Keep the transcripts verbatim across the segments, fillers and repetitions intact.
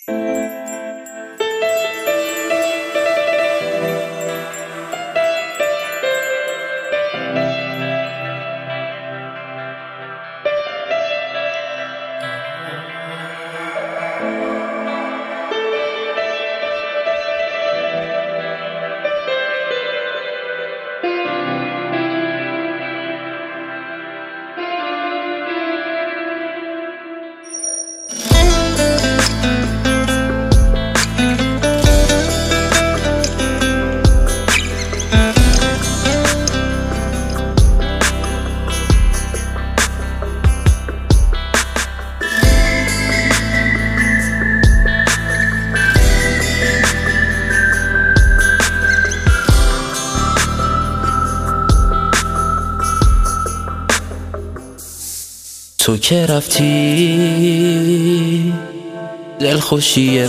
تو که رفتی دلخوشی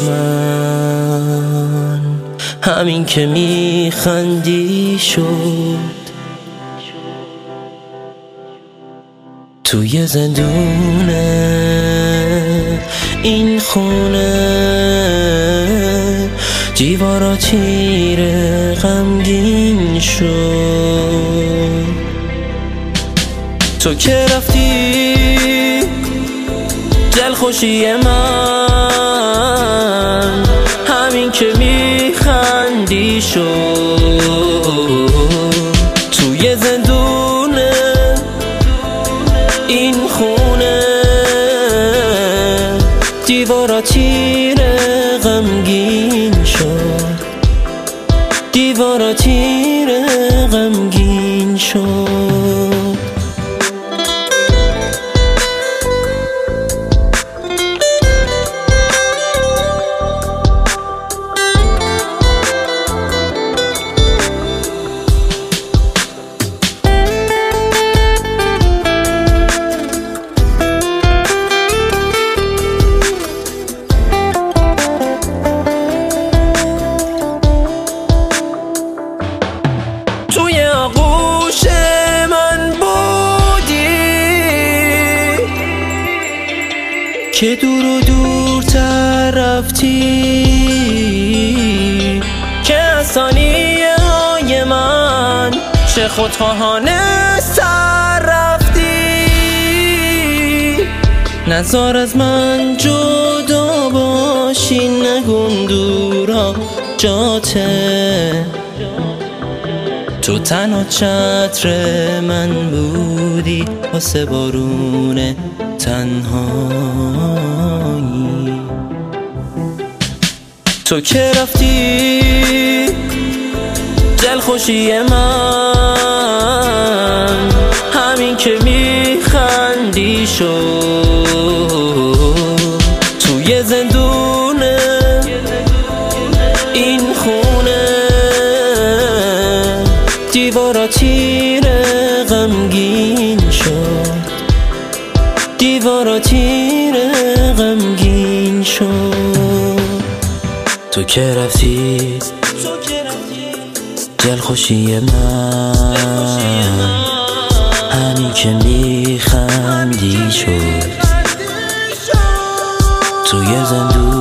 من همین که میخندی شد. توی زندونه این خونه دیوارا تیره غمگین شد. تو که رفتی دلخوشی من همین که میخندی شد. توی زندونه این خونه دیوارا تیره غمگین شد. دیوارا تیره غمگین شد. توی آغوش من بودی که دور و دورتر رفتی، که از ثانیه های من چه خودخواهانه سر رفتی. نزار از من جدا باشی، نگم دورا جاته. تو تنها چتر من بودی واسه بارون تنهایی. تو که رفتی دلخوشی من همین که میخندی شد. توی زندونه این خونه دیوارا تیره غمگین شد. دیوارا تیره غمگین شد. تو که رفتی دلخوشی من همین که میخندی شد. توی زندون